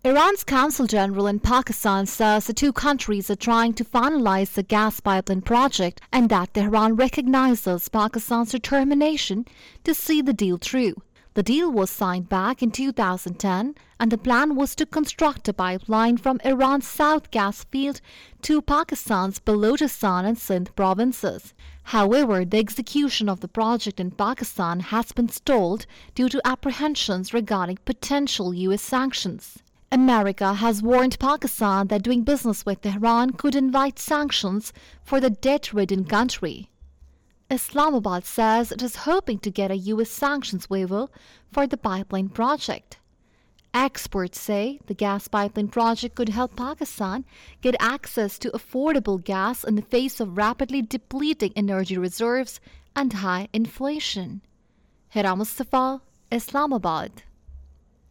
Iran's Consul General in Pakistan says the two countries are trying to finalize the gas pipeline project and that Tehran recognizes Pakistan's determination to see the deal through. The deal was signed back in 2010 and the plan was to construct a pipeline from Iran's South gas field to Pakistan's Balochistan and Sindh provinces. However, the execution of the project in Pakistan has been stalled due to apprehensions regarding potential US sanctions. America has warned Pakistan that doing business with Tehran could invite sanctions for the debt-ridden country. Islamabad says it is hoping to get a US sanctions waiver for the pipeline project. Experts say the gas pipeline project could help Pakistan get access to affordable gas in the face of rapidly depleting energy reserves and high inflation. Hira Mustafa, Islamabad.